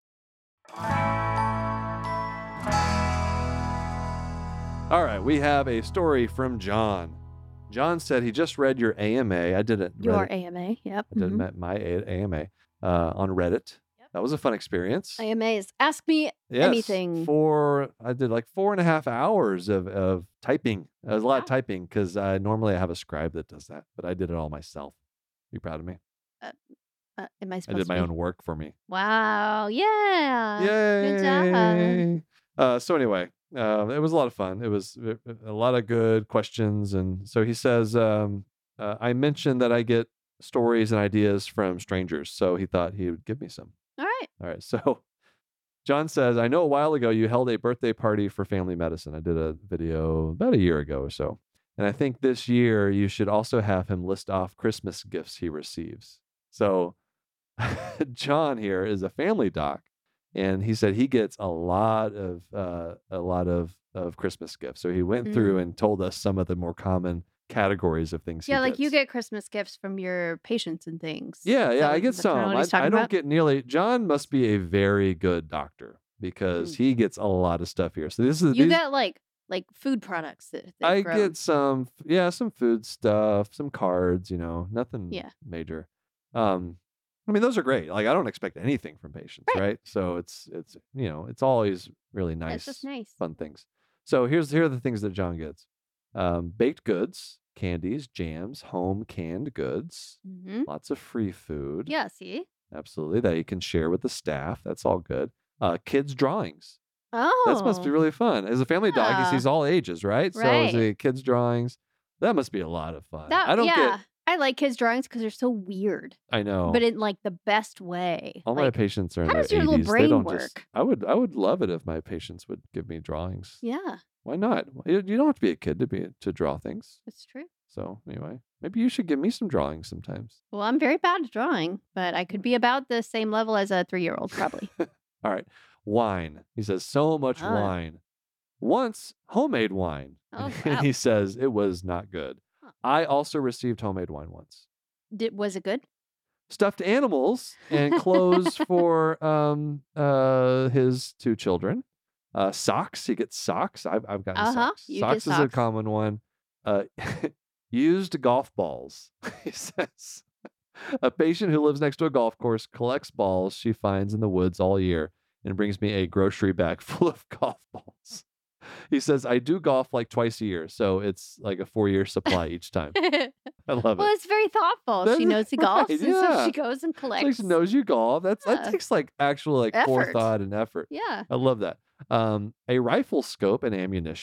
All right, we have a story from John. John said he just read your AMA. I did it. Your AMA, yep. I did my AMA on Reddit. Yep. That was a fun experience. AMAs. Ask me anything. I did like 4.5 hours of typing. It was a lot of typing because normally I have a scribe that does that, but I did it all myself. Are you proud of me? Am I supposed to? I did my own work for me. Wow. Yeah. Yay. Good job. So anyway. It was a lot of fun. It was a lot of good questions. And so he says, I mentioned that I get stories and ideas from strangers. So he thought he would give me some. All right. So John says, I know a while ago you held a birthday party for family medicine. I did a video about a year ago or so. And I think this year you should also have him list off Christmas gifts he receives. So John here is a family doc. And he said he gets a lot of Christmas gifts. So he went through and told us some of the more common categories of things. Yeah, like you get Christmas gifts from your patients and things. Yeah, I get some. I don't get nearly. John must be a very good doctor because he gets a lot of stuff here. So you get like food products. I get some food stuff, some cards. Nothing major. I mean, those are great. Like, I don't expect anything from patients, right? So it's always really nice, it's just nice, fun things. So here are the things that John gets: baked goods, candies, jams, home canned goods, lots of free food. Yeah, see, absolutely, that you can share with the staff. That's all good. Kids' drawings. Oh, that must be really fun. As a family dog, he sees all ages, right? So as the kids' drawings, that must be a lot of fun. I like kids' drawings because they're so weird. I know. But in like the best way. All my patients are in their 80s. How does your little brain work? I would love it if my patients would give me drawings. Yeah. Why not? You don't have to be a kid to draw things. That's true. So anyway, maybe you should give me some drawings sometimes. Well, I'm very bad at drawing, but I could be about the same level as a 3-year-old probably. All right. Wine. He says so much wine. Once homemade wine. Oh, wow. And he says it was not good. I also received homemade wine once. Was it good? Stuffed animals and clothes for his 2 children. Socks. He gets socks. I've gotten socks. Socks is a common one. Used golf balls. He says a patient who lives next to a golf course collects balls she finds in the woods all year and brings me a grocery bag full of golf balls. He says, I do golf like twice a year, so it's like a 4-year supply each time. I love it. Well, it's very thoughtful. She knows he golfs, and so she goes and collects. She knows you golf. That takes actual forethought and effort. Yeah. I love that. A rifle scope and ammunition.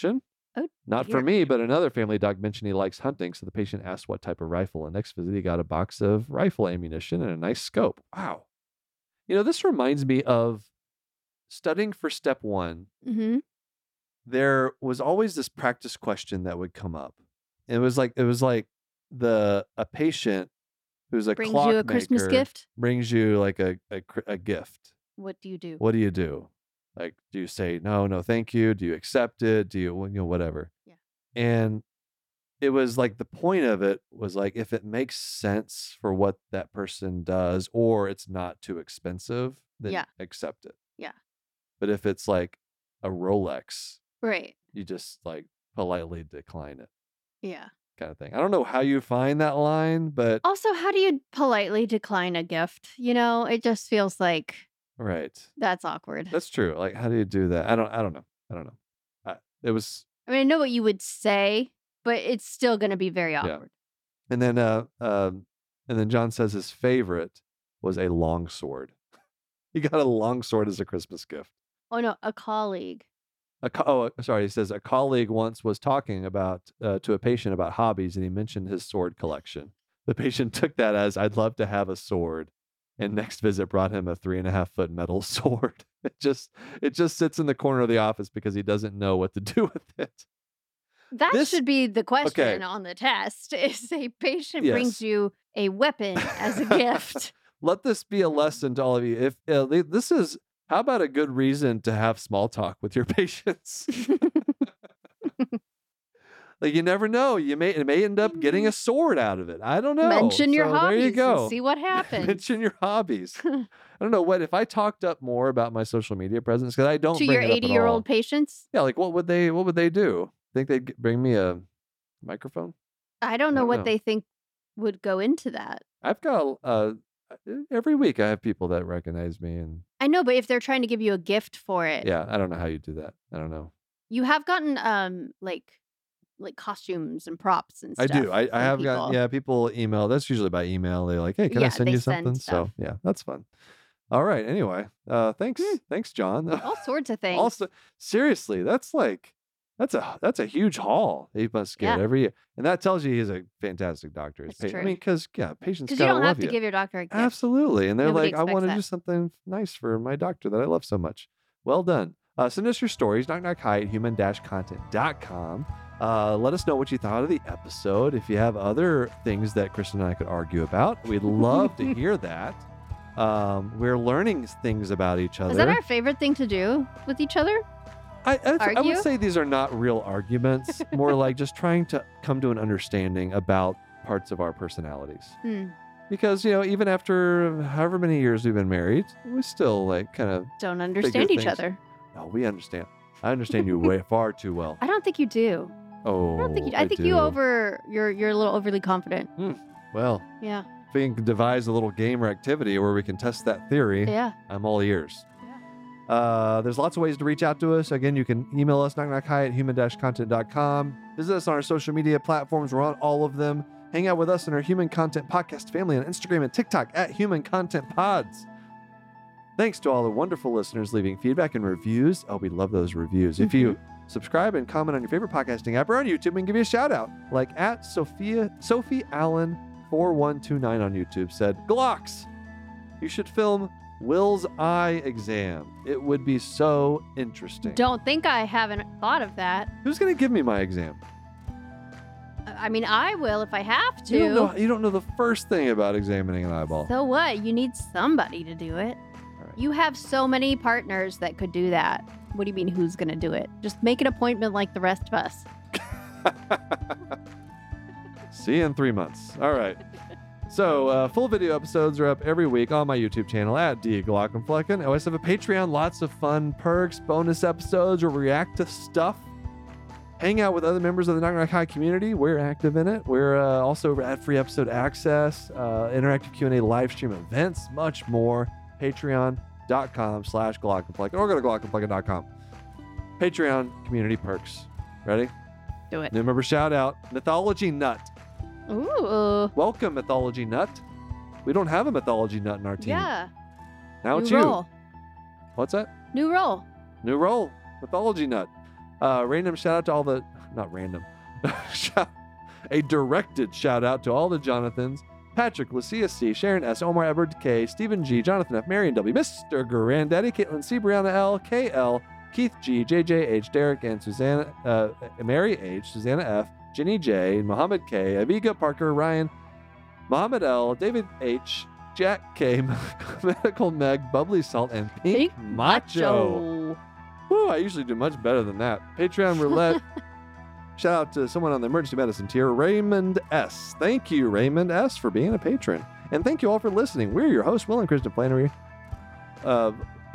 Oh, Not dear. for me, but another family doc mentioned he likes hunting, so the patient asked what type of rifle. And next visit, he got a box of rifle ammunition and a nice scope. Wow. This reminds me of studying for step 1. Mm-hmm. There was always this practice question that would come up. It was like a patient who's a brings clockmaker you a Christmas gift. Brings you like a gift. What do you do? What do you do? Like, do you say no, thank you? Do you accept it? Do you whatever? Yeah. And it was like the point of it was like if it makes sense for what that person does, or it's not too expensive, then accept it. Yeah. But if it's like a Rolex, right, you just like politely decline it. Yeah. Kind of thing. I don't know how you find that line, but also, how do you politely decline a gift? It just feels like right. That's awkward. That's true. Like, how do you do that? I don't know. It was. I mean, I know what you would say, but it's still going to be very awkward. Yeah. And then John says his favorite was a long sword. He got a long sword as a Christmas gift. Oh no, a colleague. He says a colleague once was talking about to a patient about hobbies, and he mentioned his sword collection. The patient took that as, I'd love to have a sword, and next visit brought him a 3.5-foot metal sword. It just sits in the corner of the office because he doesn't know what to do with it. That should be the question on the test: is a patient brings you a weapon as a gift. Let this be a lesson to all of you. If this is. How about a good reason to have small talk with your patients? Like, you never know. It may end up getting a sword out of it. I don't know. Mention your hobbies. There you go. And see what happens. Mention your hobbies. I don't know what if I talked up more about my social media presence, because I don't to bring your it up 80-year-old patients. Yeah, like what would they do? Think they'd bring me a microphone? I don't know what they think would go into that. I've got every week I have people that recognize me, and I know, but if they're trying to give you a gift for it, yeah, I don't know how you do that. I don't know. You have gotten like costumes and props and stuff. I do. I have gotten people email. That's usually by email. They're like, hey, can I send you something? So yeah, that's fun. All right. Anyway, thanks, John. All sorts of things. Also, seriously, that's a huge haul he must get every year, and that tells you he's a fantastic doctor. That's true. I mean, because patients you don't have to give your doctor a gift. Absolutely, and they're Nobody like, I want to expects do something nice for my doctor that I love so much. Well done. Send us your stories, knockknockhi@human-content.com. Let us know what you thought of the episode. If you have other things that Kristen and I could argue about, we'd love to hear that. We're learning things about each other. Is that our favorite thing to do with each other? I would say these are not real arguments, more like just trying to come to an understanding about parts of our personalities. Because, even after however many years we've been married, we still kind of don't understand each other. No, we understand. I understand you way far too well. I don't think you do. Oh, I don't think you do. I think you're a little overly confident. Well, yeah. If we can devise a little game or activity where we can test that theory, I'm all ears. There's lots of ways to reach out to us. Again, you can email us, knockknockhi@human-content.com. Visit us on our social media platforms. We're on all of them. Hang out with us in our Human Content Podcast family on Instagram and TikTok @HumanContentPods. Thanks to all the wonderful listeners leaving feedback and reviews. Oh, we love those reviews. If you subscribe and comment on your favorite podcasting app or on YouTube, we can give you a shout out. Like Sophie Allen 4129 on YouTube said, Glocks, you should film Will's eye exam. It would be so interesting. Don't think I haven't thought of that. Who's going to give me my exam? I mean, I will if I have to. You don't know the first thing about examining an eyeball. So what? You need somebody to do it. Right. You have so many partners that could do that. What do you mean, who's going to do it? Just make an appointment like the rest of us. See you in 3 months. All right. So, full video episodes are up every week on my YouTube channel @DGlockenflecken. I always have a Patreon, lots of fun perks, bonus episodes, or react to stuff. Hang out with other members of the Knock Knock Hi community. We're active in it. We're also at free episode access, interactive Q&A live stream events, much more. Patreon.com/Glockenflecken or go to Glockenflecken.com. Patreon community perks. Ready? Do it. New member shout out, Mythology Nut. Ooh. Welcome, Mythology Nut. We don't have a Mythology Nut in our team. Yeah. Now it's New you. Role. What's that? New role. New role. Mythology Nut. Random shout out to all the not random. A directed shout out to all the Jonathans: Patrick, Lucia C, Sharon S, Omar Edward K, Stephen G, Jonathan F, Marion W, Mr. Granddaddy, Caitlin C, Brianna L, KL, Keith G, JJ H, Derek and Susanna, Mary H, Susanna F, Jenny J, Mohammed K, Aviga Parker, Ryan, Mohammed L, David H, Jack K, Medical Meg, Bubbly Salt, and Pink Macho. Woo, I usually do much better than that. Patreon Roulette. Shout out to someone on the emergency medicine tier, Raymond S. Thank you, Raymond S, for being a patron. And thank you all for listening. We're your hosts, Will and Kristen Flannery. I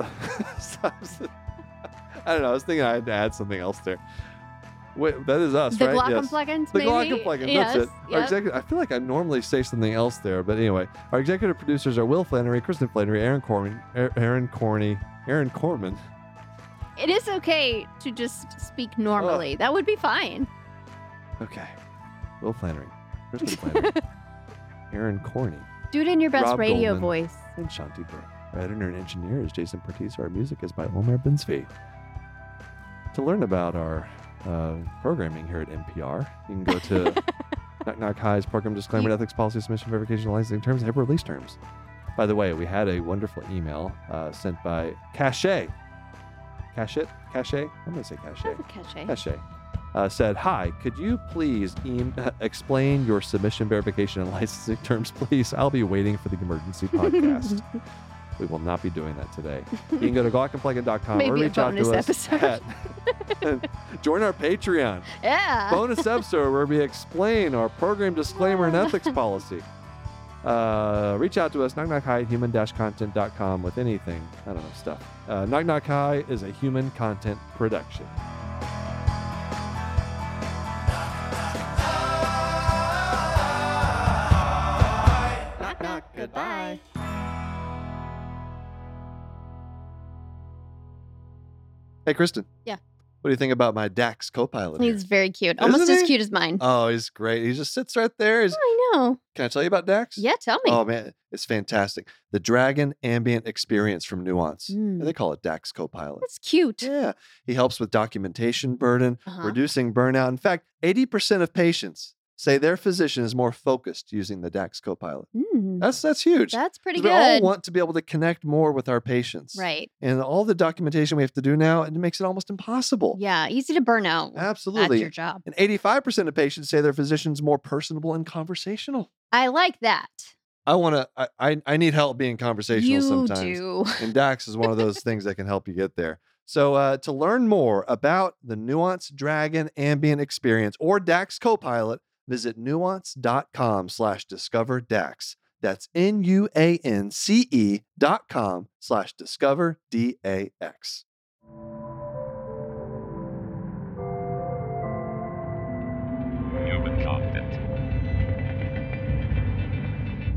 don't know. I was thinking I had to add something else there. Wait, that is us, the right? Glockenpleggans, the maybe? Glockenpleggans, that's it. Our executive, I feel like I normally say something else there, but anyway. Our executive producers are Will Flannery, Kristen Flannery, Aaron Corman. It is okay to just speak normally. That would be fine. Okay. Will Flannery, Kristen Flannery, Aaron Corney. Do it in your best Rob radio Goldman, voice. And Shanti Burke. Our editor and engineer is Jason Pertese. Our music is by Omar Bensvi. To learn about our programming here at NPR, you can go to Knock Knock Hi's program disclaimer, ethics policy, submission, verification, licensing terms, and HIPAA release terms. By the way, we had a wonderful email sent by Cache. I'm going to say Cache. Cache. Said, hi, could you please explain your submission, verification, and licensing terms, please? I'll be waiting for the emergency podcast. We will not be doing that today. You can go to glockenpleggin.com or reach out to us join our Patreon. Yeah. Bonus episode where we explain our program disclaimer and ethics policy. Reach out to us, knockknockhi@human-content.com with anything. I don't know, stuff. Knock Knock Hi is a human content production. Knock, knock, goodbye. Hey, Kristen. Yeah. What do you think about my Dax co-pilot? He's very cute. Almost as cute as mine. Oh, he's great. He just sits right there. I know. Can I tell you about Dax? Yeah, tell me. Oh, man. It's fantastic. The Dragon Ambient Experience from Nuance. They call it Dax Copilot. That's cute. Yeah. He helps with documentation burden, reducing burnout. In fact, 80% of patients say their physician is more focused using the Dax Copilot. That's huge. That's pretty good. We all want to be able to connect more with our patients. Right. And all the documentation we have to do now, it makes it almost impossible. Yeah, easy to burn out. Absolutely. That's your job. And 85% of patients say their physician's more personable and conversational. I like that. I need help being conversational sometimes. You do. And Dax is one of those things that can help you get there. So to learn more about the Nuance Dragon Ambient Experience or Dax Copilot, visit nuance.com/discoverdax. That's nuance.com/discoverdax.